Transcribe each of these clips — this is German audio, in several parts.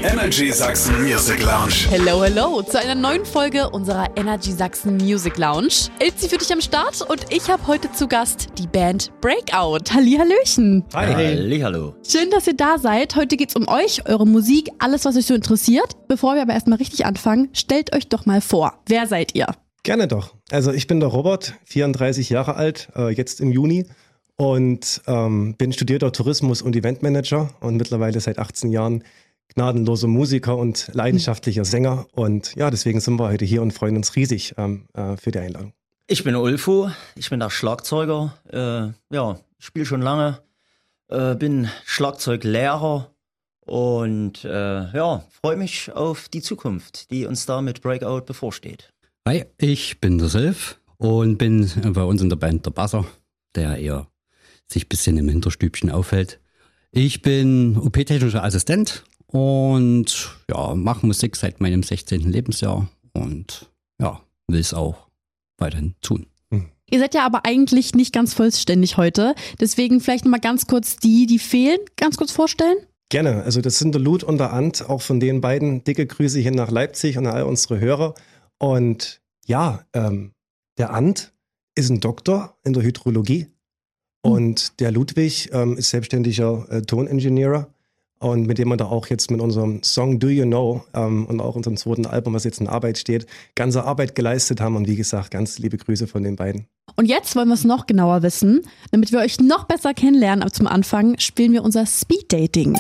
Energy Sachsen Music Lounge. Hello, hello zu einer neuen Folge unserer Energy Sachsen Music Lounge. Ilzi für dich am Start und ich habe heute zu Gast die Band Breakout. Hallihallöchen. Hi. Hallihallo. Schön, dass ihr da seid. Heute geht's um euch, eure Musik, alles, was euch so interessiert. Bevor wir aber erstmal richtig anfangen, stellt euch doch mal vor. Wer seid ihr? Gerne doch. Also ich bin der Robert, 34 Jahre alt, jetzt im Juni und bin studierter Tourismus- und Eventmanager und mittlerweile seit 18 Jahren gnadenloser Musiker und leidenschaftlicher Sänger. Und ja, deswegen sind wir heute hier und freuen uns riesig für die Einladung. Ich bin Ulfo, ich bin der Schlagzeuger. Spiele schon lange, bin Schlagzeuglehrer und freue mich auf die Zukunft, die uns da mit Breakout bevorsteht. Hi, ich bin der Silv und bin bei uns in der Band der Basser, der eher sich ein bisschen im Hinterstübchen aufhält. Ich bin OP-technischer Assistent und mache Musik seit meinem 16. Lebensjahr und will es auch weiterhin tun. Ihr seid ja aber eigentlich nicht ganz vollständig heute. Deswegen vielleicht mal ganz kurz die fehlen, ganz kurz vorstellen. Gerne. Also das sind der Lut und der Ant, auch von den beiden. Dicke Grüße hin nach Leipzig und an all unsere Hörer. Und ja, der Ant ist ein Doktor in der Hydrologie und der Ludwig ist selbstständiger Toningenieur und mit dem wir da auch jetzt mit unserem Song Do You Know und auch unserem zweiten Album, was jetzt in Arbeit steht, ganze Arbeit geleistet haben und wie gesagt, ganz liebe Grüße von den beiden. Und jetzt wollen wir es noch genauer wissen. Damit wir euch noch besser kennenlernen, aber zum Anfang spielen wir unser Speed Dating.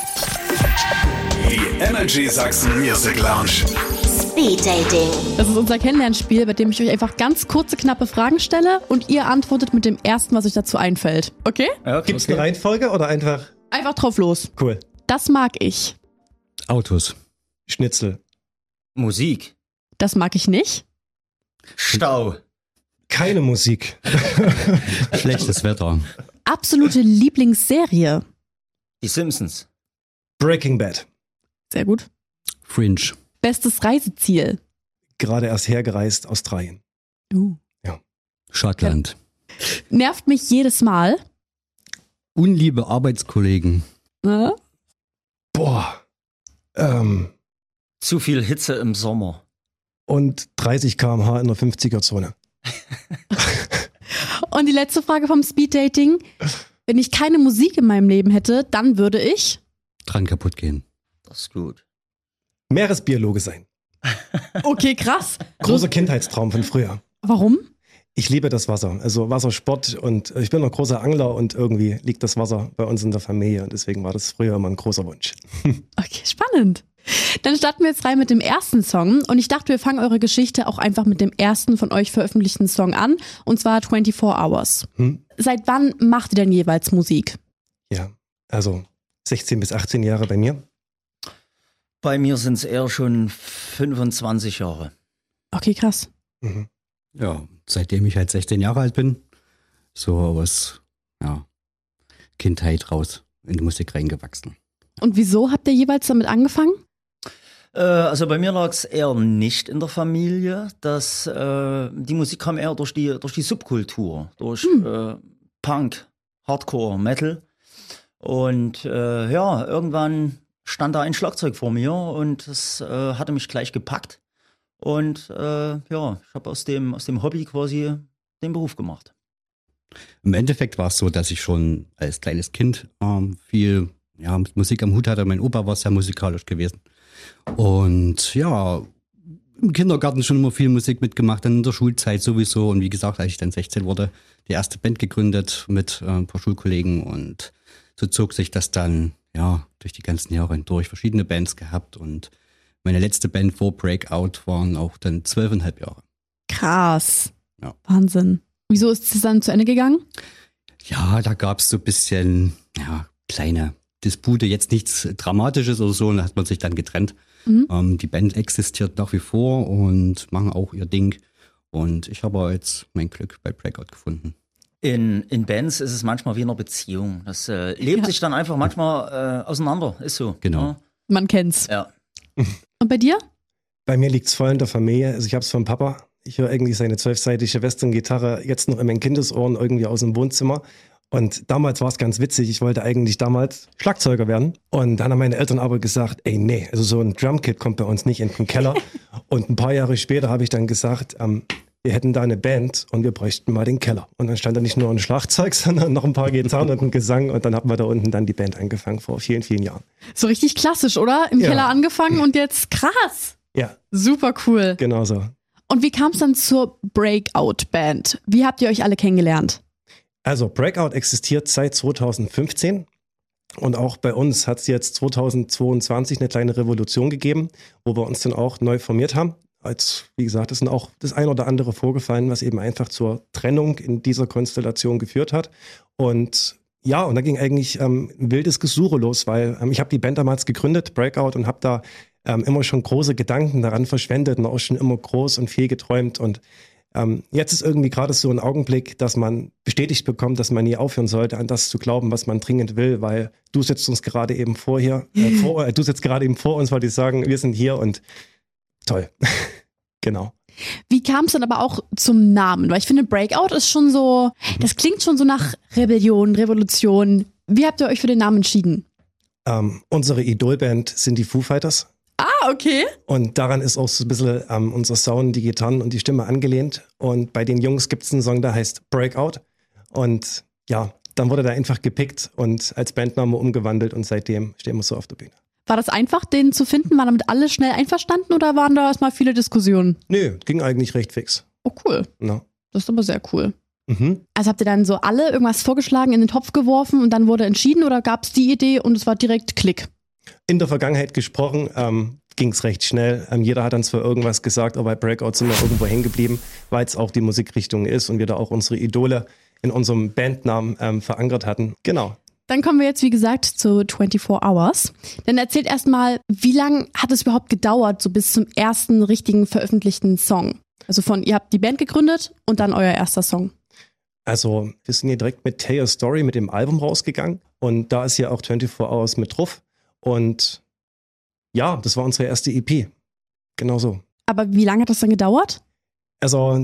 Die Energy Sachsen Music Lounge. Speed Dating. Das ist unser Kennenlernspiel, bei dem ich euch einfach ganz kurze, knappe Fragen stelle und ihr antwortet mit dem ersten, was euch dazu einfällt. Okay? Ja, Gibt es eine Reihenfolge oder einfach? Einfach drauf los. Cool. Das mag ich. Autos. Schnitzel. Musik. Das mag ich nicht. Stau. Keine Musik. Schlechtes Wetter. Absolute Lieblingsserie. Die Simpsons. Breaking Bad. Sehr gut. Fringe. Bestes Reiseziel. Gerade erst hergereist, Australien. Schottland. Nervt mich jedes Mal. Unliebe Arbeitskollegen. Ne? Boah. Zu viel Hitze im Sommer. Und 30 km/h in der 50er-Zone. Und die letzte Frage vom Speed Dating. Wenn ich keine Musik in meinem Leben hätte, dann würde ich... Dran kaputt gehen. Das ist gut. Meeresbiologe sein. Okay, krass. Großer Kindheitstraum von früher. Warum? Ich liebe das Wasser, also Wassersport und ich bin ein großer Angler und irgendwie liegt das Wasser bei uns in der Familie und deswegen war das früher immer ein großer Wunsch. Okay, spannend. Dann starten wir jetzt rein mit dem ersten Song und ich dachte, wir fangen eure Geschichte auch einfach mit dem ersten von euch veröffentlichten Song an und zwar 24 Hours. Seit wann macht ihr denn jeweils Musik? Ja, also 16 bis 18 Jahre bei mir. Bei mir sind es eher schon 25 Jahre. Okay, krass. Mhm. Ja, seitdem ich halt 16 Jahre alt bin, so aus Kindheit raus in die Musik reingewachsen. Und wieso habt ihr jeweils damit angefangen? Also bei mir lag es eher nicht in der Familie. Die Musik kam eher durch die Subkultur, durch Punk, Hardcore, Metal. Und irgendwann stand da ein Schlagzeug vor mir und das hatte mich gleich gepackt. Und ich habe aus dem Hobby quasi den Beruf gemacht. Im Endeffekt war es so, dass ich schon als kleines Kind viel mit Musik am Hut hatte. Mein Opa war sehr musikalisch gewesen. Und im Kindergarten schon immer viel Musik mitgemacht, dann in der Schulzeit sowieso. Und wie gesagt, als ich dann 16 wurde, die erste Band gegründet mit ein paar Schulkollegen. Und so zog sich das dann durch die ganzen Jahre hindurch. Verschiedene Bands gehabt und meine letzte Band vor Breakout waren auch dann 12,5 Jahre. Krass. Ja. Wahnsinn. Wieso ist es dann zu Ende gegangen? Ja, da gab es so ein bisschen kleine Dispute, jetzt nichts Dramatisches oder so, und da hat man sich dann getrennt. Die Band existiert nach wie vor und machen auch ihr Ding. Und ich habe jetzt mein Glück bei Breakout gefunden. In Bands ist es manchmal wie in einer Beziehung. Das lebt sich dann einfach manchmal auseinander. Ist so. Genau. Ja. Man kennt's. Ja. Und bei dir? Bei mir liegt es voll in der Familie. Also ich habe es vom Papa. Ich höre irgendwie seine 12-seitige Western-Gitarre jetzt noch in meinen Kindesohren irgendwie aus dem Wohnzimmer. Und damals war es ganz witzig, ich wollte eigentlich damals Schlagzeuger werden. Und dann haben meine Eltern aber gesagt, ey nee, also so ein Drumkit kommt bei uns nicht in den Keller. Und ein paar Jahre später habe ich dann gesagt, wir hätten da eine Band und wir bräuchten mal den Keller. Und dann stand da nicht nur ein Schlagzeug, sondern noch ein paar Gitarren und ein Gesang. Und dann haben wir da unten dann die Band angefangen vor vielen, vielen Jahren. So richtig klassisch, oder? Im Keller angefangen und jetzt krass. Ja. Super cool. Genau so. Und wie kam es dann zur Breakout-Band? Wie habt ihr euch alle kennengelernt? Also Breakout existiert seit 2015 und auch bei uns hat es jetzt 2022 eine kleine Revolution gegeben, wo wir uns dann auch neu formiert haben. Wie gesagt, ist dann auch das ein oder andere vorgefallen, was eben einfach zur Trennung in dieser Konstellation geführt hat. Und ja, und da ging eigentlich ein wildes Gesuche los, weil ich habe die Band damals gegründet, Breakout, und habe da immer schon große Gedanken daran verschwendet und auch schon immer groß und viel geträumt. Und jetzt ist irgendwie gerade so ein Augenblick, dass man bestätigt bekommt, dass man nie aufhören sollte, an das zu glauben, was man dringend will, weil du sitzt uns gerade eben du sitzt gerade eben vor uns, weil die sagen, wir sind hier und toll. Genau. Wie kam es dann aber auch zum Namen? Weil ich finde, Breakout ist schon so, das klingt schon so nach Rebellion, Revolution. Wie habt ihr euch für den Namen entschieden? Unsere Idolband sind die Foo Fighters. Ah, okay. Und daran ist auch so ein bisschen unser Sound, die Gitarren und die Stimme angelehnt. Und bei den Jungs gibt es einen Song, der heißt Breakout. Und ja, dann wurde der einfach gepickt und als Bandname umgewandelt und seitdem stehen wir so auf der Bühne. War das einfach, den zu finden? Waren damit alle schnell einverstanden oder waren da erstmal viele Diskussionen? Nö, ging eigentlich recht fix. Oh, cool. No. Das ist aber sehr cool. Mhm. Also habt ihr dann so alle irgendwas vorgeschlagen, in den Topf geworfen und dann wurde entschieden oder gab es die Idee und es war direkt Klick? In der Vergangenheit gesprochen, ging es recht schnell. Jeder hat dann zwar irgendwas gesagt, aber bei Breakout sind wir irgendwo hängen geblieben, weil es auch die Musikrichtung ist und wir da auch unsere Idole in unserem Bandnamen verankert hatten. Genau. Dann kommen wir jetzt, wie gesagt, zu 24 Hours. Dann erzählt erstmal, wie lange hat es überhaupt gedauert, so bis zum ersten richtigen veröffentlichten Song? Also ihr habt die Band gegründet und dann euer erster Song. Also wir sind hier direkt mit Tell Your Story, mit dem Album rausgegangen und da ist ja auch 24 Hours mit drauf und ja, das war unsere erste EP. Genau so. Aber wie lange hat das dann gedauert? Also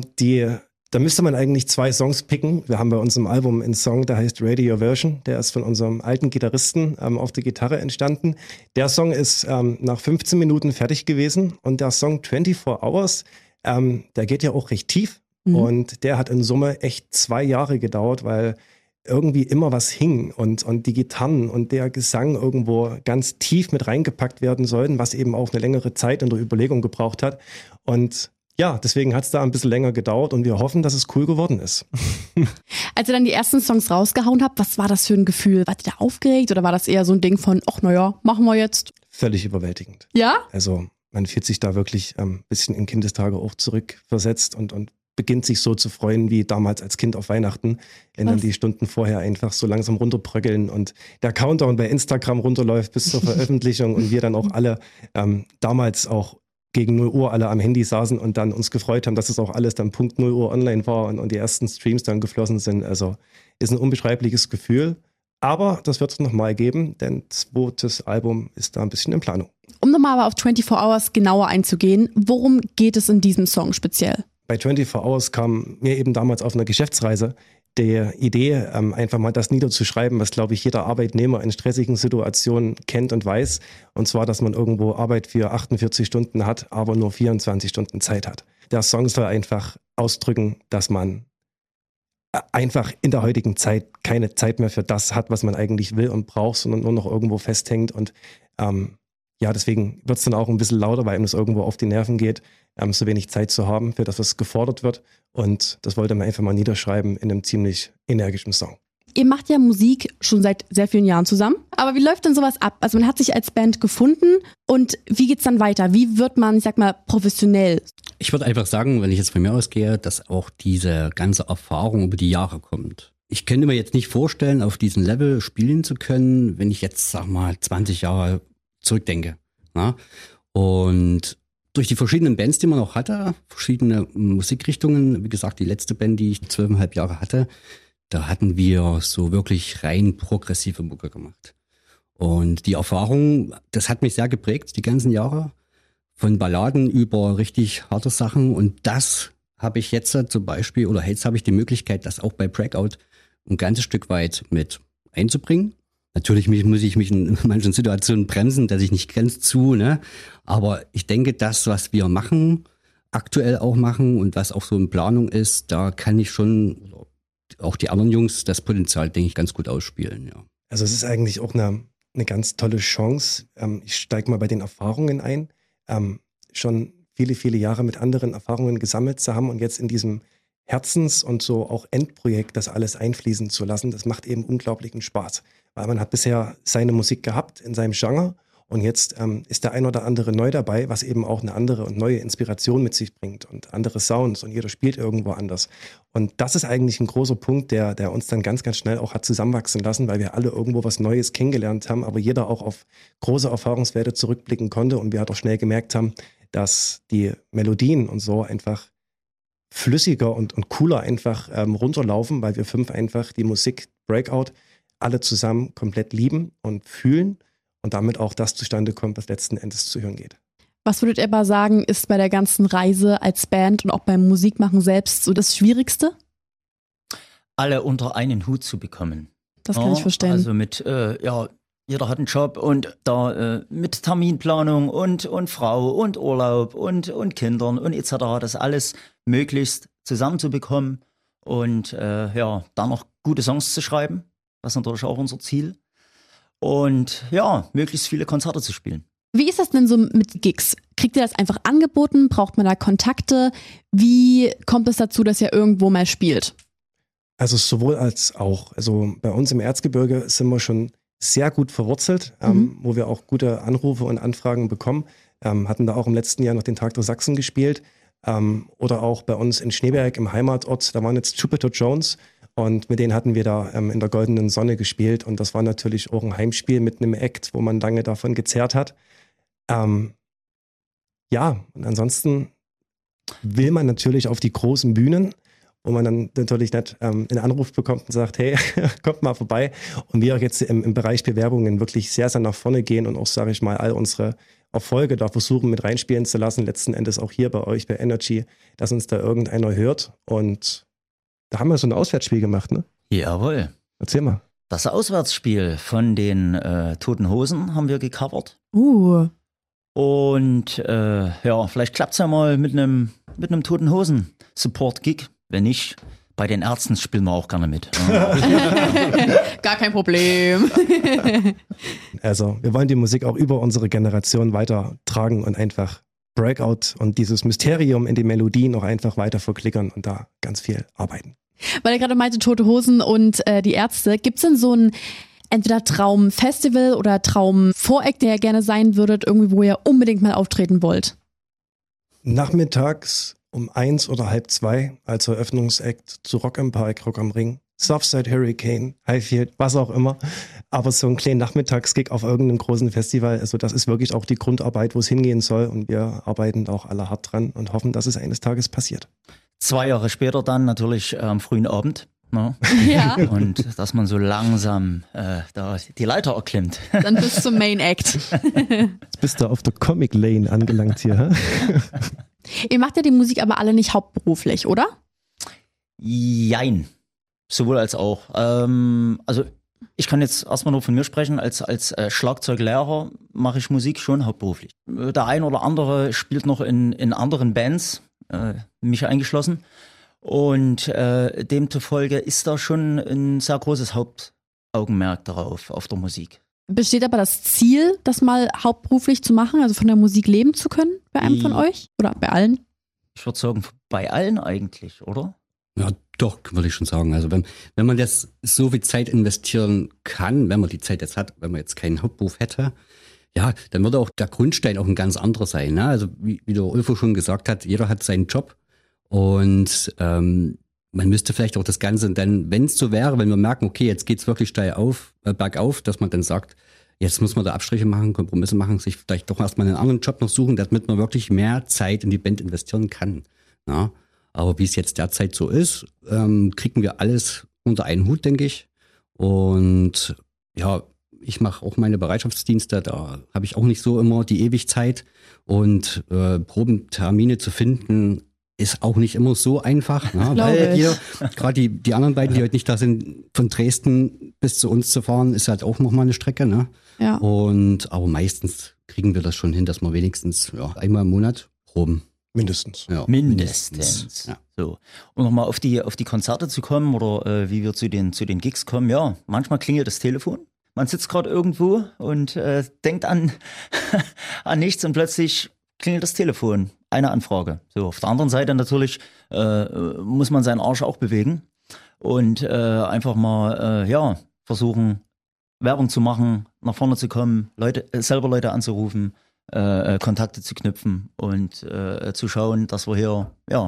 da müsste man eigentlich 2 Songs picken. Wir haben bei uns im Album einen Song, der heißt Radio Version. Der ist von unserem alten Gitarristen auf der Gitarre entstanden. Der Song ist nach 15 Minuten fertig gewesen. Und der Song 24 Hours, der geht ja auch recht tief. Mhm. Und der hat in Summe echt 2 Jahre gedauert, weil irgendwie immer was hing und die Gitarren und der Gesang irgendwo ganz tief mit reingepackt werden sollten, was eben auch eine längere Zeit in der Überlegung gebraucht hat. Und ja, deswegen hat es da ein bisschen länger gedauert und wir hoffen, dass es cool geworden ist. Als ihr dann die ersten Songs rausgehauen habt, was war das für ein Gefühl? Wart ihr da aufgeregt oder war das eher so ein Ding von, ach naja, machen wir jetzt? Völlig überwältigend. Ja? Also man fühlt sich da wirklich ein bisschen in Kindestage auch zurückversetzt und beginnt sich so zu freuen wie damals als Kind auf Weihnachten, wenn dann die Stunden vorher einfach so langsam runterbröckeln und der Countdown bei Instagram runterläuft bis zur Veröffentlichung und wir dann auch alle damals auch gegen 0 Uhr alle am Handy saßen und dann uns gefreut haben, dass es auch alles dann Punkt 0 Uhr online war und die ersten Streams dann geflossen sind. Also ist ein unbeschreibliches Gefühl. Aber das wird es nochmal geben, denn 2. Album ist da ein bisschen in Planung. Um nochmal aber auf 24 Hours genauer einzugehen, worum geht es in diesem Song speziell? Bei 24 Hours kam mir eben damals auf einer Geschäftsreise die Idee, einfach mal das niederzuschreiben, was, glaube ich, jeder Arbeitnehmer in stressigen Situationen kennt und weiß. Und zwar, dass man irgendwo Arbeit für 48 Stunden hat, aber nur 24 Stunden Zeit hat. Der Song soll einfach ausdrücken, dass man einfach in der heutigen Zeit keine Zeit mehr für das hat, was man eigentlich will und braucht, sondern nur noch irgendwo festhängt. Und ja, deswegen wird es dann auch ein bisschen lauter, weil einem das irgendwo auf die Nerven geht, so wenig Zeit zu haben, für das, was gefordert wird. Und das wollte man einfach mal niederschreiben in einem ziemlich energischen Song. Ihr macht ja Musik schon seit sehr vielen Jahren zusammen. Aber wie läuft denn sowas ab? Also man hat sich als Band gefunden und wie geht's dann weiter? Wie wird man, ich sag mal, professionell? Ich würde einfach sagen, wenn ich jetzt von mir ausgehe, dass auch diese ganze Erfahrung über die Jahre kommt. Ich könnte mir jetzt nicht vorstellen, auf diesem Level spielen zu können, wenn ich jetzt, sag mal, 20 Jahre zurückdenke. Na? Und durch die verschiedenen Bands, die man auch hatte, verschiedene Musikrichtungen, wie gesagt, die letzte Band, die ich 12,5 Jahre hatte, da hatten wir so wirklich rein progressive Mucke gemacht. Und die Erfahrung, das hat mich sehr geprägt, die ganzen Jahre. Von Balladen über richtig harte Sachen. Und das habe ich jetzt zum Beispiel, oder jetzt habe ich die Möglichkeit, das auch bei Breakout ein ganzes Stück weit mit einzubringen. Natürlich muss ich mich in manchen Situationen bremsen, dass ich nicht ganz zu, ne? Aber ich denke, das, was wir machen, aktuell auch machen und was auch so in Planung ist, da kann ich schon, auch die anderen Jungs, das Potenzial, denke ich, ganz gut ausspielen, ja. Also es ist eigentlich auch eine ganz tolle Chance. Ich steige mal bei den Erfahrungen ein. Schon viele, viele Jahre mit anderen Erfahrungen gesammelt zu haben und jetzt in diesem Herzens- und so auch Endprojekt das alles einfließen zu lassen, das macht eben unglaublichen Spaß. Weil man hat bisher seine Musik gehabt in seinem Genre und jetzt ist der ein oder andere neu dabei, was eben auch eine andere und neue Inspiration mit sich bringt und andere Sounds und jeder spielt irgendwo anders. Und das ist eigentlich ein großer Punkt, der uns dann ganz, ganz schnell auch hat zusammenwachsen lassen, weil wir alle irgendwo was Neues kennengelernt haben, aber jeder auch auf große Erfahrungswerte zurückblicken konnte und wir halt auch schnell gemerkt haben, dass die Melodien und so einfach flüssiger und cooler einfach runterlaufen, weil wir 5 einfach die Musik Breakout alle zusammen komplett lieben und fühlen und damit auch das zustande kommt, was letzten Endes zu hören geht. Was würdet ihr aber sagen, ist bei der ganzen Reise als Band und auch beim Musikmachen selbst so das Schwierigste? Alle unter einen Hut zu bekommen. Das kann ich verstehen. Also mit, jeder hat einen Job und da mit Terminplanung und Frau und Urlaub und Kindern und etc. Das alles möglichst zusammenzubekommen und dann noch gute Songs zu schreiben. Das ist natürlich auch unser Ziel. Und ja, möglichst viele Konzerte zu spielen. Wie ist das denn so mit Gigs? Kriegt ihr das einfach angeboten? Braucht man da Kontakte? Wie kommt es dazu, dass ihr irgendwo mal spielt? Also sowohl als auch. Also bei uns im Erzgebirge sind wir schon sehr gut verwurzelt, wo wir auch gute Anrufe und Anfragen bekommen. Hatten da auch im letzten Jahr noch den Tag der Sachsen gespielt. Oder auch bei uns in Schneeberg im Heimatort, da waren jetzt Jupiter Jones und mit denen hatten wir da in der Goldenen Sonne gespielt und das war natürlich auch ein Heimspiel mit einem Act, wo man lange davon gezerrt hat. Und ansonsten will man natürlich auf die großen Bühnen, wo man dann natürlich nicht einen Anruf bekommt und sagt, hey, kommt mal vorbei. Und wir auch jetzt im Bereich Bewerbungen wirklich sehr, sehr nach vorne gehen und auch, sage ich mal, all unsere Erfolge da versuchen mit reinspielen zu lassen, letzten Endes auch hier bei euch bei Energy, dass uns da irgendeiner hört. Und da haben wir so ein Auswärtsspiel gemacht, ne? Jawohl. Erzähl mal. Das Auswärtsspiel von den Toten Hosen haben wir gecovert. Und vielleicht klappt es ja mal mit einem Toten Hosen Support-Gig. Wenn nicht, bei den Ärzten spielen wir auch gerne mit. Gar kein Problem. Also wir wollen die Musik auch über unsere Generation weitertragen und einfach Breakout und dieses Mysterium in den Melodien auch einfach weiter verklickern und da ganz viel arbeiten. Weil ihr gerade meinte, Tote Hosen und die Ärzte, gibt es denn so ein entweder Traumfestival oder Traumvoreck, der ihr gerne sein würdet, irgendwie, wo ihr unbedingt mal auftreten wollt? Nachmittags um 1 oder halb 2 als Eröffnungsakt zu Rock am Park, Rock am Ring, Southside Hurricane, Highfield, was auch immer. Aber so einen kleinen Nachmittagsgig auf irgendeinem großen Festival, also das ist wirklich auch die Grundarbeit, wo es hingehen soll. Und wir arbeiten auch alle hart dran und hoffen, dass es eines Tages passiert. 2 Jahre später dann natürlich am frühen Abend. Ne? Ja. Und dass man so langsam da die Leiter erklimmt. Dann bis zum Main Act. Jetzt bist du auf der Comic Lane angelangt hier. Ihr macht ja die Musik aber alle nicht hauptberuflich, oder? Jein. Sowohl als auch. Also ich kann jetzt erstmal nur von mir sprechen. Als Schlagzeuglehrer mache ich Musik schon hauptberuflich. Der ein oder andere spielt noch in anderen Bands, mich eingeschlossen. Und demzufolge ist da schon ein sehr großes Hauptaugenmerk darauf, auf der Musik. Besteht aber das Ziel, das mal hauptberuflich zu machen, also von der Musik leben zu können bei einem von euch? Oder bei allen? Ich würde sagen, bei allen eigentlich, oder? Ja, doch, würde ich schon sagen. Also wenn man jetzt so viel Zeit investieren kann, wenn man die Zeit jetzt hat, wenn man jetzt keinen Hauptberuf hätte, ja, dann würde auch der Grundstein auch ein ganz anderer sein. Ne? Also wie der Ulfo schon gesagt hat, jeder hat seinen Job und man müsste vielleicht auch das Ganze dann, wenn es so wäre, wenn wir merken, okay, jetzt geht's wirklich steil bergauf, dass man dann sagt, jetzt muss man da Abstriche machen, Kompromisse machen, sich vielleicht doch erstmal einen anderen Job noch suchen, damit man wirklich mehr Zeit in die Band investieren kann. Ja? Aber wie es jetzt derzeit so ist, kriegen wir alles unter einen Hut, denke ich. Und ja, ich mache auch meine Bereitschaftsdienste, da habe ich auch nicht so immer die Ewigkeit. Und Probentermine zu finden, ist auch nicht immer so einfach, ne? Weil gerade die anderen beiden, die heute nicht da sind, von Dresden bis zu uns zu fahren, ist halt auch nochmal eine Strecke. Ne? Ja. Aber meistens kriegen wir das schon hin, dass wir wenigstens einmal im Monat proben. Mindestens. Ja, Mindestens. Ja. So. Um nochmal auf die Konzerte zu kommen oder wie wir zu den Gigs kommen, ja, manchmal klingelt das Telefon. Man sitzt gerade irgendwo und denkt an nichts und plötzlich klingelt das Telefon. Eine Anfrage. So, auf der anderen Seite natürlich muss man seinen Arsch auch bewegen und einfach mal versuchen, Werbung zu machen, nach vorne zu kommen, selber Leute anzurufen, Kontakte zu knüpfen und zu schauen, dass wir hier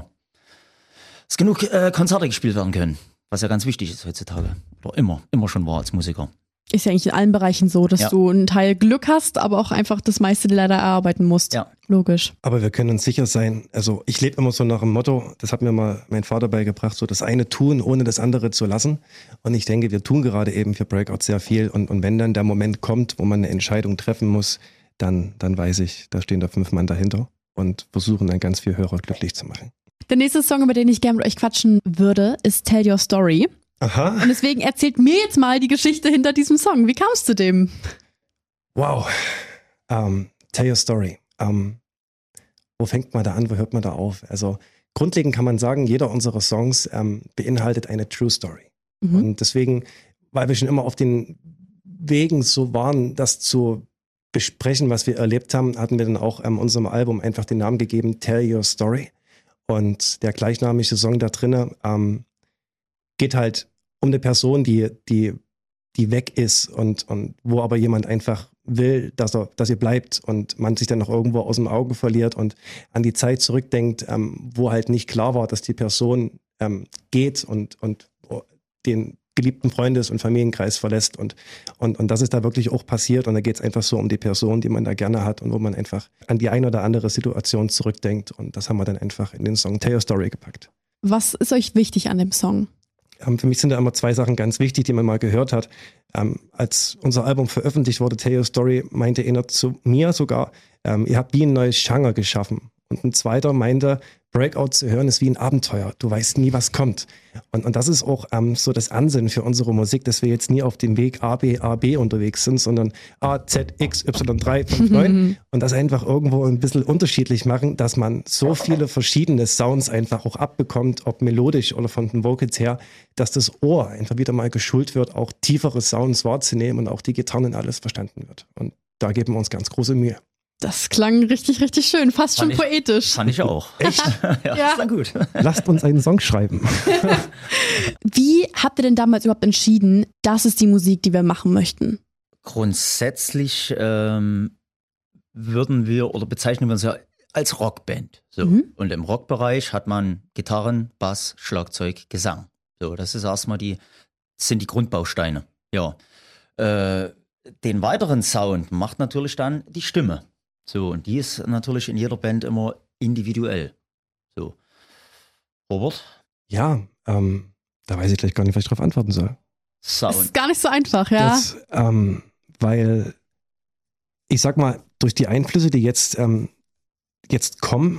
dass genug Konzerte gespielt werden können, was ja ganz wichtig ist heutzutage oder immer schon war als Musiker. Ist ja eigentlich in allen Bereichen so, dass du einen Teil Glück hast, aber auch einfach das meiste leider erarbeiten musst. Ja. Logisch. Aber wir können uns sicher sein, also ich lebe immer so nach dem Motto, das hat mir mal mein Vater beigebracht, so das eine tun, ohne das andere zu lassen. Und ich denke, wir tun gerade eben für Breakout sehr viel. Und wenn dann der Moment kommt, wo man eine Entscheidung treffen muss, dann weiß ich, da stehen da 5 Mann dahinter und versuchen dann ganz viel Hörer glücklich zu machen. Der nächste Song, über den ich gerne mit euch quatschen würde, ist Tell Your Story. Aha. Und deswegen erzählt mir jetzt mal die Geschichte hinter diesem Song. Wie kamst du dem? Wow. Tell Your Story. Wo fängt man da an, wo hört man da auf? Also grundlegend kann man sagen, jeder unserer Songs beinhaltet eine True Story. Mhm. Und deswegen, weil wir schon immer auf den Wegen so waren, das zu besprechen, was wir erlebt haben, hatten wir dann auch unserem Album einfach den Namen gegeben, Tell Your Story. Und der gleichnamige Song da drinnen geht halt um eine Person, die weg ist und wo aber jemand einfach will, dass ihr bleibt und man sich dann noch irgendwo aus dem Auge verliert und an die Zeit zurückdenkt, wo halt nicht klar war, dass die Person geht und den geliebten Freundes- und Familienkreis verlässt und das ist da wirklich auch passiert und da geht es einfach so um die Person, die man da gerne hat und wo man einfach an die eine oder andere Situation zurückdenkt und das haben wir dann einfach in den Song Tell Your Story gepackt. Was ist euch wichtig an dem Song? Für mich sind da immer 2 Sachen ganz wichtig, die man mal gehört hat. Als unser Album veröffentlicht wurde, Tell Your Story, meinte einer zu mir sogar, ihr habt wie ein neues Genre geschaffen. Und ein zweiter meinte, Breakout zu hören ist wie ein Abenteuer. Du weißt nie, was kommt. Und das ist auch so das Ansinnen für unsere Musik, dass wir jetzt nie auf dem Weg A, B unterwegs sind, sondern A, Z, X, Y, 3, 5, 9 und das einfach irgendwo ein bisschen unterschiedlich machen, dass man so viele verschiedene Sounds einfach auch abbekommt, ob melodisch oder von den Vocals her, dass das Ohr einfach wieder mal geschult wird, auch tiefere Sounds wahrzunehmen und auch die Gitarren alles verstanden wird. Und da geben wir uns ganz große Mühe. Das klang richtig, richtig schön, fast schon poetisch. Fand ich auch. Echt? Ja, das war gut. Lasst uns einen Song schreiben. Wie habt ihr denn damals überhaupt entschieden, das ist die Musik, die wir machen möchten? Grundsätzlich würden wir oder bezeichnen wir uns ja als Rockband. So. Und im Rockbereich hat man Gitarren, Bass, Schlagzeug, Gesang. So, das ist erstmal sind die Grundbausteine. Ja. Den weiteren Sound macht natürlich dann die Stimme. So, und die ist natürlich in jeder Band immer individuell. So. Robert? Ja, da weiß ich gleich gar nicht, was ich drauf antworten soll. Das ist gar nicht so einfach, ja. Das, weil, ich sag mal, durch die Einflüsse, die jetzt kommen,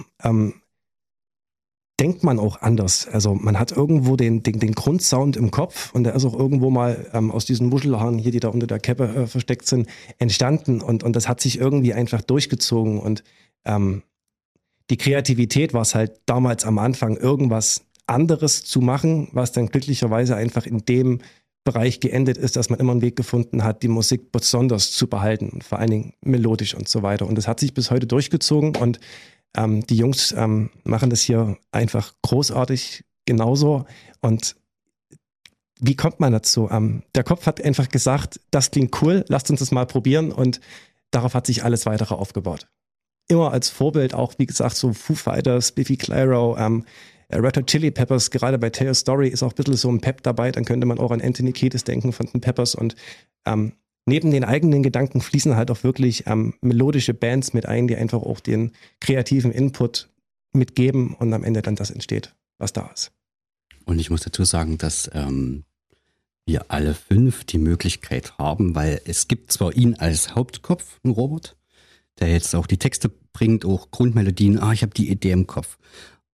denkt man auch anders. Also man hat irgendwo den Grundsound im Kopf und der ist auch irgendwo mal aus diesen Muschelhaaren hier, die da unter der Kappe versteckt sind, entstanden und das hat sich irgendwie einfach durchgezogen und die Kreativität war es halt damals am Anfang, irgendwas anderes zu machen, was dann glücklicherweise einfach in dem Bereich geendet ist, dass man immer einen Weg gefunden hat, die Musik besonders zu behalten und vor allen Dingen melodisch und so weiter. Und das hat sich bis heute durchgezogen und die Jungs machen das hier einfach großartig genauso. Und wie kommt man dazu? Der Kopf hat einfach gesagt, das klingt cool, lasst uns das mal probieren. Und darauf hat sich alles weitere aufgebaut. Immer als Vorbild auch, wie gesagt, so Foo Fighters, Biffy Clyro, Red Hot Chili Peppers, gerade bei Tell Your Story ist auch ein bisschen so ein Pep dabei. Dann könnte man auch an Anthony Kiedis denken von den Peppers. Und neben den eigenen Gedanken fließen halt auch wirklich melodische Bands mit ein, die einfach auch den kreativen Input mitgeben und am Ende dann das entsteht, was da ist. Und ich muss dazu sagen, dass wir alle 5 die Möglichkeit haben, weil es gibt zwar ihn als Hauptkopf, einen Robert, der jetzt auch die Texte bringt, auch Grundmelodien, ich habe die Idee im Kopf.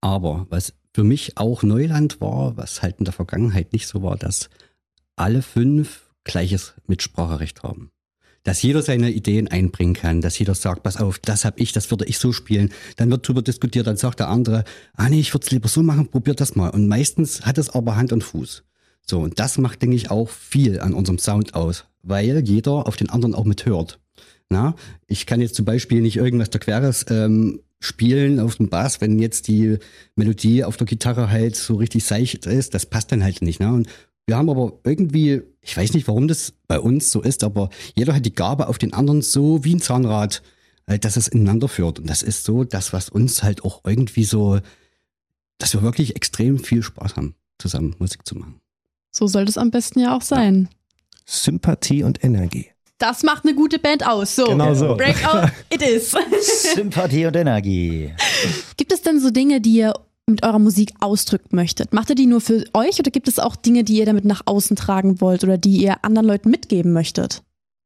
Aber was für mich auch Neuland war, was halt in der Vergangenheit nicht so war, dass alle 5 gleiches Mitspracherecht haben. Dass jeder seine Ideen einbringen kann, dass jeder sagt, pass auf, das habe ich, das würde ich so spielen. Dann wird darüber diskutiert, dann sagt der andere, nee, ich würde es lieber so machen, probiert das mal. Und meistens hat es aber Hand und Fuß. So, und das macht, denke ich, auch viel an unserem Sound aus, weil jeder auf den anderen auch mithört. Na, ich kann jetzt zum Beispiel nicht irgendwas der Queres spielen auf dem Bass, wenn jetzt die Melodie auf der Gitarre halt so richtig seicht ist, das passt dann halt nicht. Ne? Und wir haben aber irgendwie, ich weiß nicht, warum das bei uns so ist, aber jeder hat die Gabe auf den anderen so wie ein Zahnrad, dass es ineinander führt. Und das ist so das, was uns halt auch irgendwie so, dass wir wirklich extrem viel Spaß haben, zusammen Musik zu machen. So sollte es am besten ja auch sein. Sympathie und Energie. Das macht eine gute Band aus. So, Genau so. Breakout, it is. Sympathie und Energie. Gibt es denn so Dinge, die ihr mit eurer Musik ausdrücken möchtet? Macht ihr die nur für euch oder gibt es auch Dinge, die ihr damit nach außen tragen wollt oder die ihr anderen Leuten mitgeben möchtet?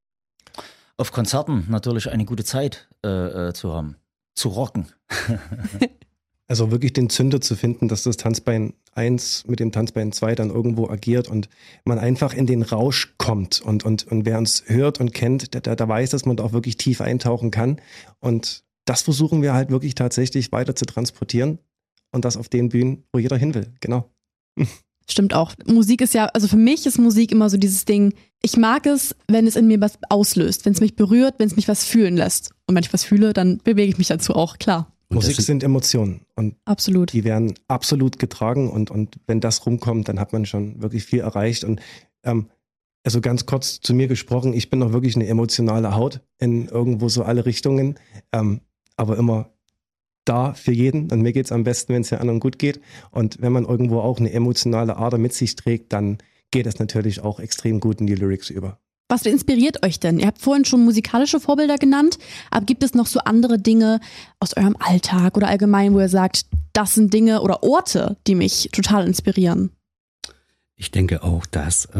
Auf Konzerten natürlich eine gute Zeit zu haben. Zu rocken. Also wirklich den Zünder zu finden, dass das Tanzbein 1 mit dem Tanzbein 2 dann irgendwo agiert und man einfach in den Rausch kommt. Und wer uns hört und kennt, der weiß, dass man da auch wirklich tief eintauchen kann. Und das versuchen wir halt wirklich tatsächlich weiter zu transportieren. Und das auf den Bühnen, wo jeder hin will. Genau. Stimmt auch. Musik ist ja, also für mich ist Musik immer so dieses Ding, ich mag es, wenn es in mir was auslöst, wenn es mich berührt, wenn es mich was fühlen lässt. Und wenn ich was fühle, dann bewege ich mich dazu auch, klar. Und Musik sind Emotionen und absolut. Die werden absolut getragen und wenn das rumkommt, dann hat man schon wirklich viel erreicht. Und also ganz kurz zu mir gesprochen, ich bin noch wirklich eine emotionale Haut in irgendwo so alle Richtungen, aber immer da für jeden und mir geht es am besten, wenn es den anderen gut geht. Und wenn man irgendwo auch eine emotionale Ader mit sich trägt, dann geht es natürlich auch extrem gut in die Lyrics über. Was inspiriert euch denn? Ihr habt vorhin schon musikalische Vorbilder genannt, aber gibt es noch so andere Dinge aus eurem Alltag oder allgemein, wo ihr sagt, das sind Dinge oder Orte, die mich total inspirieren? Ich denke auch, dass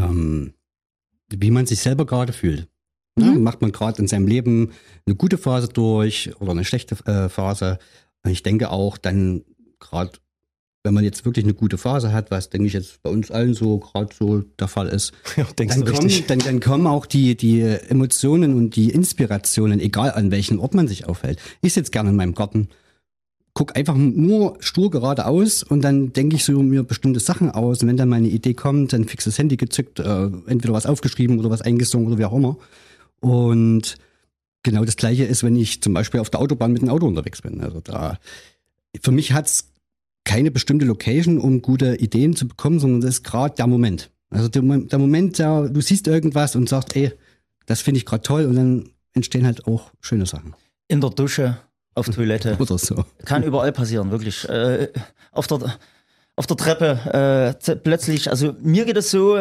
wie man sich selber gerade fühlt. Ne? Macht man gerade in seinem Leben eine gute Phase durch oder eine schlechte Phase. Und ich denke auch dann gerade, wenn man jetzt wirklich eine gute Phase hat, was denke ich jetzt bei uns allen so gerade so der Fall ist, Ja, dann kommen auch die Emotionen und die Inspirationen, egal an welchem Ort man sich aufhält. Ich sitze gerne in meinem Garten, gucke einfach nur stur geradeaus und dann denke ich so mir bestimmte Sachen aus. Und wenn dann meine Idee kommt, dann fix das Handy gezückt, entweder was aufgeschrieben oder was eingesungen oder wie auch immer. Und genau das Gleiche ist, wenn ich zum Beispiel auf der Autobahn mit dem Auto unterwegs bin. Also für mich hat's keine bestimmte Location, um gute Ideen zu bekommen, sondern das ist gerade der Moment. Also der Moment, du siehst irgendwas und sagst, ey, das finde ich gerade toll und dann entstehen halt auch schöne Sachen. In der Dusche, auf Toilette. Oder so. Kann überall passieren, wirklich. Auf der Treppe plötzlich, also mir geht es so,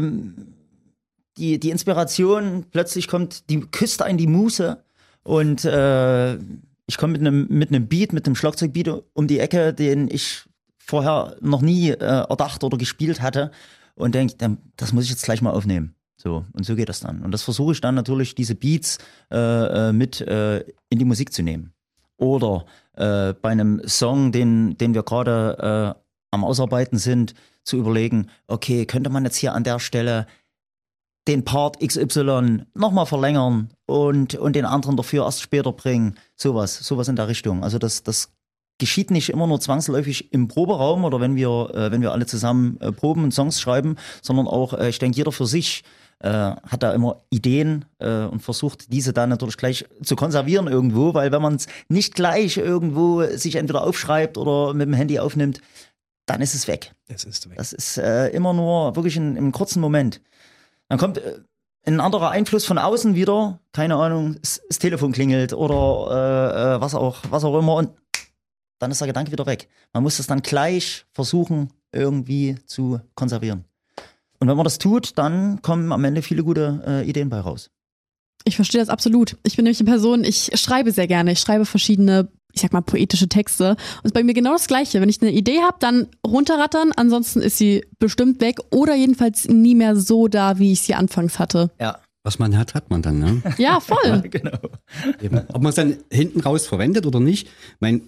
die Inspiration, plötzlich küsst einen die Muse und ich komme mit einem Beat, mit einem Schlagzeugbeat um die Ecke, den ich vorher noch nie erdacht oder gespielt hatte und denke, das muss ich jetzt gleich mal aufnehmen. So, und so geht das dann. Und das versuche ich dann natürlich, diese Beats mit in die Musik zu nehmen. Oder bei einem Song, den wir gerade am Ausarbeiten sind, zu überlegen, okay, könnte man jetzt hier an der Stelle den Part XY nochmal verlängern und den anderen dafür erst später bringen. Sowas in der Richtung. Also das geschieht nicht immer nur zwangsläufig im Proberaum oder wenn wir alle zusammen proben und Songs schreiben, sondern auch, ich denke, jeder für sich hat da immer Ideen und versucht, diese dann natürlich gleich zu konservieren irgendwo, weil wenn man es nicht gleich irgendwo sich entweder aufschreibt oder mit dem Handy aufnimmt, dann ist es weg. Es ist weg. Das ist immer nur wirklich im kurzen Moment. Dann kommt ein anderer Einfluss von außen wieder, keine Ahnung, das Telefon klingelt oder was auch immer und dann ist der Gedanke wieder weg. Man muss das dann gleich versuchen, irgendwie zu konservieren. Und wenn man das tut, dann kommen am Ende viele gute Ideen bei raus. Ich verstehe das absolut. Ich bin nämlich eine Person, ich schreibe sehr gerne. Ich schreibe verschiedene, ich sag mal, poetische Texte. Und es ist bei mir genau das Gleiche. Wenn ich eine Idee habe, dann runterrattern. Ansonsten ist sie bestimmt weg oder jedenfalls nie mehr so da, wie ich sie anfangs hatte. Ja. Was man hat man dann, ne? Ja, voll. Genau. Eben. Ob man es dann hinten raus verwendet oder nicht,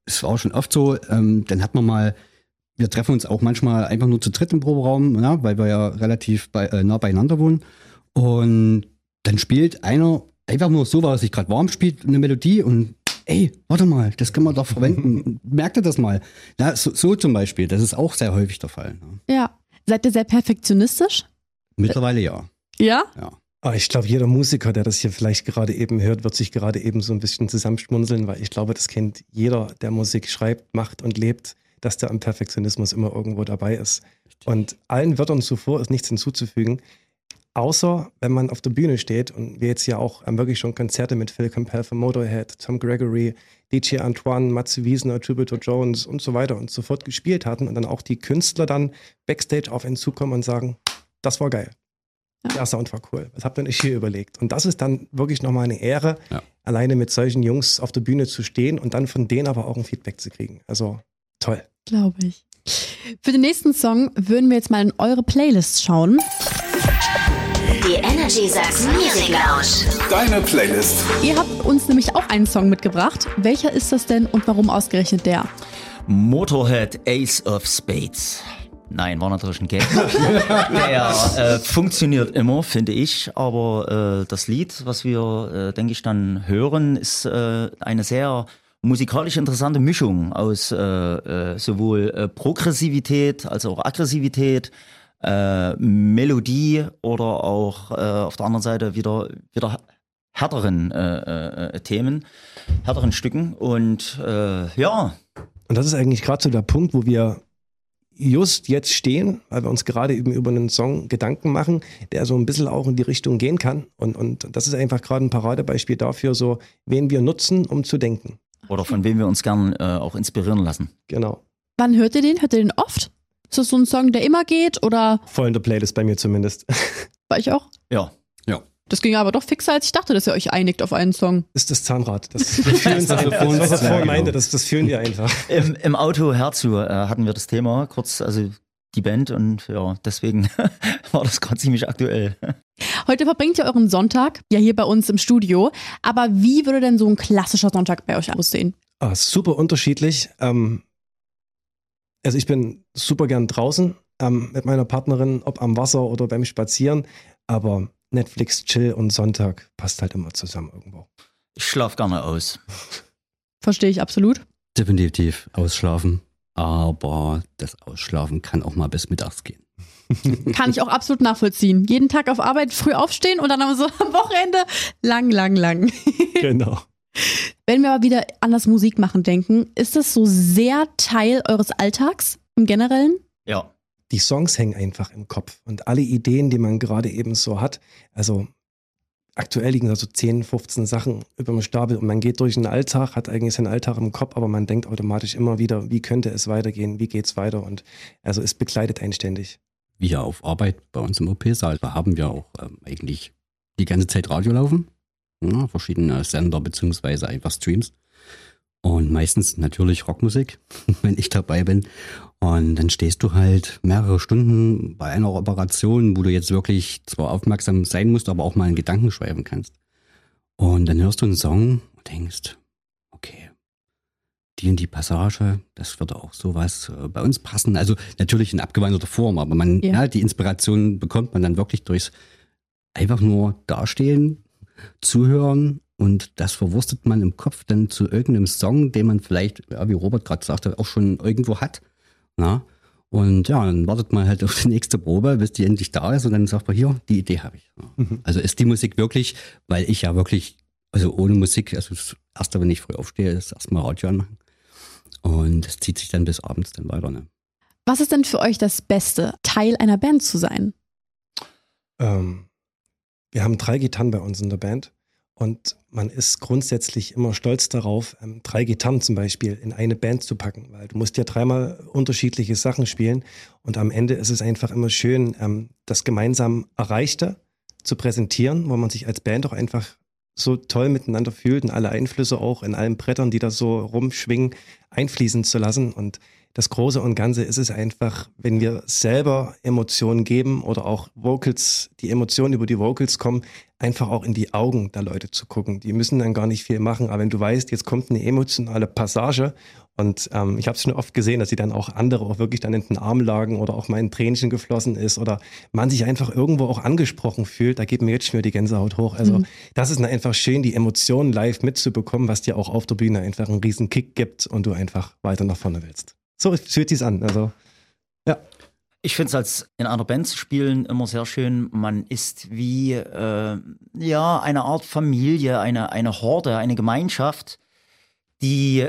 es war auch schon oft so, dann hat man mal, wir treffen uns auch manchmal einfach nur zu dritt im Proberaum, ja, weil wir ja relativ nah beieinander wohnen. Und dann spielt einer einfach nur so, was sich gerade warm spielt, eine Melodie und ey, warte mal, das können wir doch verwenden. Merkt ihr das mal? Ja, so zum Beispiel, das ist auch sehr häufig der Fall. Ne? Ja. Seid ihr sehr perfektionistisch? Mittlerweile ja. Ja? Ja. Ich glaube, jeder Musiker, der das hier vielleicht gerade eben hört, wird sich gerade eben so ein bisschen zusammenschmunzeln, weil ich glaube, das kennt jeder, der Musik schreibt, macht und lebt, dass der am Perfektionismus immer irgendwo dabei ist. Und allen Wörtern zuvor ist nichts hinzuzufügen, außer wenn man auf der Bühne steht und wir jetzt ja auch wirklich schon Konzerte mit Phil Campbell von Motorhead, Tom Gregory, DJ Antoine, Matze Wiesner, Jupiter Jones und so weiter und so fort gespielt hatten und dann auch die Künstler dann Backstage auf ihn zukommen und sagen, das war geil. Der Sound war cool. Was habt ihr euch hier überlegt? Und das ist dann wirklich nochmal eine Ehre, alleine mit solchen Jungs auf der Bühne zu stehen und dann von denen aber auch ein Feedback zu kriegen. Also toll. Glaube ich. Für den nächsten Song würden wir jetzt mal in eure Playlist schauen. Die Energy Sachsen Music Lounge. Deine Playlist. Ihr habt uns nämlich auch einen Song mitgebracht. Welcher ist das denn und warum ausgerechnet der? Motorhead Ace of Spades. Nein, war natürlich ein Gag. Der funktioniert immer, finde ich. Aber das Lied, was wir, denke ich, dann hören, ist eine sehr musikalisch interessante Mischung aus sowohl Progressivität als auch Aggressivität, Melodie oder auch auf der anderen Seite wieder härteren Themen, härteren Stücken. Und ja. Und das ist eigentlich gerade so der Punkt, wo wir just jetzt stehen, weil wir uns gerade eben über einen Song Gedanken machen, der so ein bisschen auch in die Richtung gehen kann. Und das ist einfach gerade ein Paradebeispiel dafür, so wen wir nutzen, um zu denken. Oder von wem wir uns gern auch inspirieren lassen. Genau. Wann hört ihr den? Hört ihr den oft? Ist das so ein Song, der immer geht oder? Voll in der Playlist bei mir zumindest. Bei euch auch? Ja. Das ging aber doch fixer, als ich dachte, dass ihr euch einigt auf einen Song. Ist das Zahnrad. Das fühlen uns einfach. Das, was ich vorhin meinte, das fühlen wir einfach. Im Auto herzu hatten wir das Thema, kurz, also die Band und ja, deswegen war das gerade ziemlich aktuell. Heute verbringt ihr euren Sonntag, ja hier bei uns im Studio, aber wie würde denn so ein klassischer Sonntag bei euch aussehen? Super unterschiedlich. Also ich bin super gern draußen mit meiner Partnerin, ob am Wasser oder beim Spazieren, aber Netflix, Chill und Sonntag passt halt immer zusammen irgendwo. Ich schlaf gerne aus. Verstehe ich absolut. Definitiv ausschlafen, aber das Ausschlafen kann auch mal bis mittags gehen. Kann ich auch absolut nachvollziehen. Jeden Tag auf Arbeit früh aufstehen und dann aber so am Wochenende lang. Genau. Wenn wir aber wieder an das Musikmachen denken, ist das so sehr Teil eures Alltags im Generellen? Ja. Die Songs hängen einfach im Kopf und alle Ideen, die man gerade eben so hat, also aktuell liegen da so 10, 15 Sachen über dem Stapel und man geht durch den Alltag, hat eigentlich seinen Alltag im Kopf, aber man denkt automatisch immer wieder, wie könnte es weitergehen, wie geht's weiter und also es begleitet einen ständig. Wir auf Arbeit bei uns im OP-Saal, da haben wir auch eigentlich die ganze Zeit Radio laufen, ja, verschiedene Sender beziehungsweise einfach Streams. Und meistens natürlich Rockmusik, wenn ich dabei bin. Und dann stehst du halt mehrere Stunden bei einer Operation, wo du jetzt wirklich zwar aufmerksam sein musst, aber auch mal in Gedanken schweifen kannst. Und dann hörst du einen Song und denkst, okay, die und die Passage, das würde auch sowas bei uns passen. Also natürlich in abgewandelter Form, aber die Inspiration bekommt man dann wirklich durchs einfach nur dastehen, zuhören. Und das verwurstet man im Kopf dann zu irgendeinem Song, den man vielleicht, ja, wie Robert gerade sagte, auch schon irgendwo hat. Na? Und ja, dann wartet man halt auf die nächste Probe, bis die endlich da ist und dann sagt man, hier, die Idee habe ich. Also ist die Musik wirklich, weil ich ja wirklich, also ohne Musik, also das Erste, wenn ich früh aufstehe, ist erstmal Radio anmachen. Und es zieht sich dann bis abends dann weiter. Ne? Was ist denn für euch das Beste, Teil einer Band zu sein? Wir haben 3 Gitarren bei uns in der Band. Und man ist grundsätzlich immer stolz darauf, 3 Gitarren zum Beispiel in eine Band zu packen, weil du musst ja 3-mal unterschiedliche Sachen spielen und am Ende ist es einfach immer schön, das gemeinsam Erreichte zu präsentieren, wo man sich als Band auch einfach so toll miteinander fühlt und alle Einflüsse auch in allen Brettern, die da so rumschwingen, einfließen zu lassen und das Große und Ganze ist es einfach, wenn wir selber Emotionen geben oder auch Vocals, die Emotionen über die Vocals kommen, einfach auch in die Augen der Leute zu gucken. Die müssen dann gar nicht viel machen, aber wenn du weißt, jetzt kommt eine emotionale Passage und ich habe es schon oft gesehen, dass sie dann auch andere auch wirklich dann in den Arm lagen oder auch mal ein Tränchen geflossen ist oder man sich einfach irgendwo auch angesprochen fühlt, da geht mir jetzt schon wieder die Gänsehaut hoch. Also das ist dann einfach schön, die Emotionen live mitzubekommen, was dir auch auf der Bühne einfach einen riesen Kick gibt und du einfach weiter nach vorne willst. So fühlt sich's an. Also, ja. Ich finde es als in einer Band zu spielen immer sehr schön. Man ist wie eine Art Familie, eine Horde, eine Gemeinschaft, die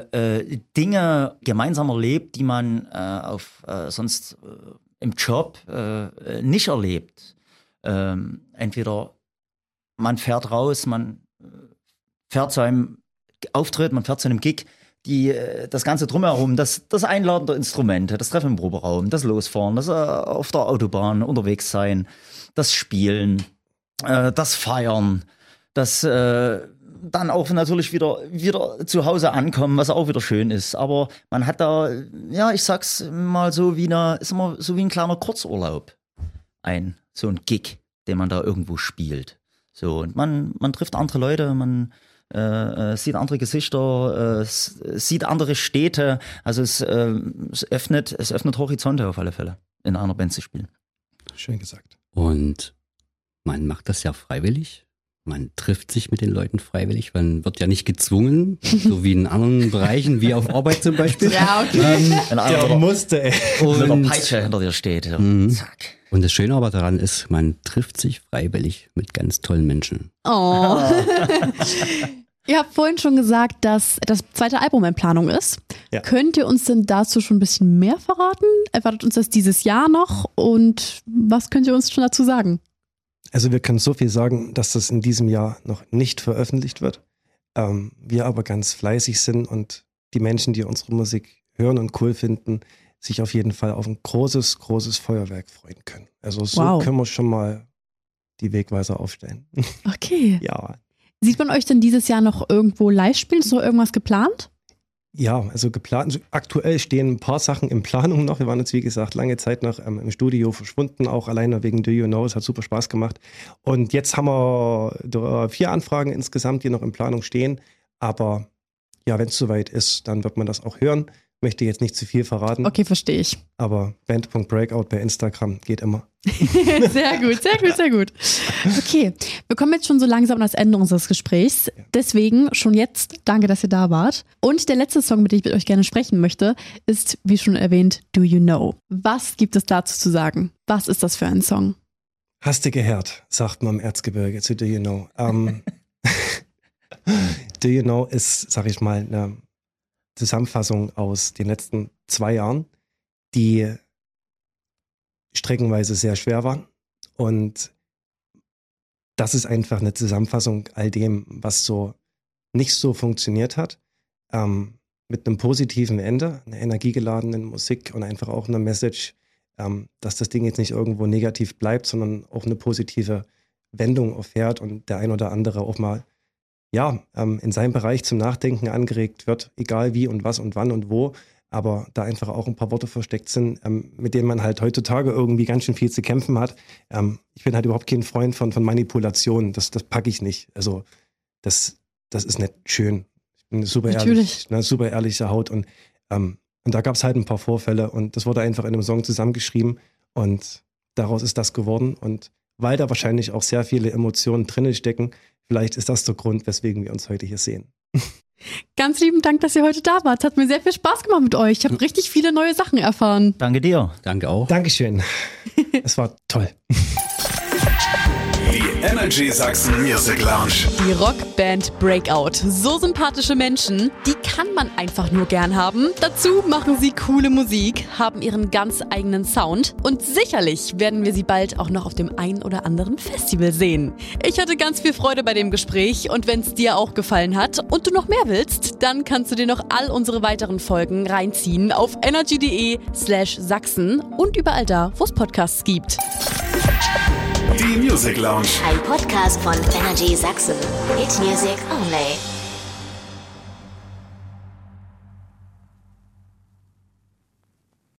Dinge gemeinsam erlebt, die man sonst im Job nicht erlebt. Entweder man fährt raus, man fährt zu einem Auftritt, man fährt zu einem Gig, das Ganze drumherum, das Einladen der Instrumente, das Treffen im Proberaum, das Losfahren, das auf der Autobahn unterwegs sein, das Spielen, das Feiern, das dann auch natürlich wieder zu Hause ankommen, was auch wieder schön ist. Aber man hat da, ja, ich sag's mal so ist immer so wie ein kleiner Kurzurlaub. So ein Gig, den man da irgendwo spielt. So, und man trifft andere Leute, man sieht andere Gesichter, sieht andere Städte. Also es öffnet Horizonte auf alle Fälle, in einer Band zu spielen. Schön gesagt. Und man macht das ja freiwillig. Man trifft sich mit den Leuten freiwillig. Man wird ja nicht gezwungen, so wie in anderen Bereichen, wie auf Arbeit zum Beispiel. Ja, okay. Der musste, ey. Mit einer Peitsche hinter dir steht. Ja. Zack. Und das Schöne aber daran ist, man trifft sich freiwillig mit ganz tollen Menschen. Oh. Ihr habt vorhin schon gesagt, dass das zweite Album in Planung ist. Ja. Könnt ihr uns denn dazu schon ein bisschen mehr verraten? Erwartet uns das dieses Jahr noch? Und was könnt ihr uns schon dazu sagen? Also wir können so viel sagen, dass das in diesem Jahr noch nicht veröffentlicht wird. Wir aber ganz fleißig sind und die Menschen, die unsere Musik hören und cool finden, sich auf jeden Fall auf ein großes Feuerwerk freuen können. Also so können wir schon mal die Wegweiser aufstellen. Okay. Ja. Sieht man euch denn dieses Jahr noch irgendwo live spielen? Ist noch irgendwas geplant? Ja, also geplant. Also aktuell stehen ein paar Sachen in Planung noch. Wir waren jetzt, wie gesagt, lange Zeit noch im Studio verschwunden, auch alleine wegen Do You Know. Es hat super Spaß gemacht. Und jetzt haben wir 4 Anfragen insgesamt, die noch in Planung stehen. Aber ja, wenn es soweit ist, dann wird man das auch hören. Möchte jetzt nicht zu viel verraten. Okay, verstehe ich. Aber band.breakout bei Instagram geht immer. Sehr gut, sehr gut, sehr gut. Okay, wir kommen jetzt schon so langsam an das Ende unseres Gesprächs. Deswegen schon jetzt danke, dass ihr da wart. Und der letzte Song, mit dem ich mit euch gerne sprechen möchte, ist, wie schon erwähnt, Do You Know. Was gibt es dazu zu sagen? Was ist das für ein Song? Hastige Herd, sagt man im Erzgebirge zu Do You Know. Do You Know ist, sag ich mal, eine Zusammenfassung aus den letzten 2 Jahren, die streckenweise sehr schwer waren. Und das ist einfach eine Zusammenfassung all dem, was so nicht so funktioniert hat. Mit einem positiven Ende, einer energiegeladenen Musik und einfach auch einer Message, dass das Ding jetzt nicht irgendwo negativ bleibt, sondern auch eine positive Wendung erfährt und der ein oder andere auch mal in seinem Bereich zum Nachdenken angeregt wird, egal wie und was und wann und wo, aber da einfach auch ein paar Worte versteckt sind, mit denen man halt heutzutage irgendwie ganz schön viel zu kämpfen hat. Ich bin halt überhaupt kein Freund von Manipulation, das packe ich nicht. Also das ist nicht schön. Ich bin super ehrlich, super ehrliche Haut und da gab es halt ein paar Vorfälle und das wurde einfach in einem Song zusammengeschrieben und daraus ist das geworden und weil da wahrscheinlich auch sehr viele Emotionen drin stecken, vielleicht ist das der Grund, weswegen wir uns heute hier sehen. Ganz lieben Dank, dass ihr heute da wart. Es hat mir sehr viel Spaß gemacht mit euch. Ich habe richtig viele neue Sachen erfahren. Danke dir. Danke auch. Dankeschön. Es war toll. Die Energy Sachsen Music Lounge. Die Rockband Breakout. So sympathische Menschen, die kann man einfach nur gern haben. Dazu machen sie coole Musik, haben ihren ganz eigenen Sound und sicherlich werden wir sie bald auch noch auf dem ein oder anderen Festival sehen. Ich hatte ganz viel Freude bei dem Gespräch und wenn es dir auch gefallen hat und du noch mehr willst, dann kannst du dir noch all unsere weiteren Folgen reinziehen auf energy.de/Sachsen und überall da, wo es Podcasts gibt. Die Music Lounge. Ein Podcast von Energy Sachsen. Hit Music Only.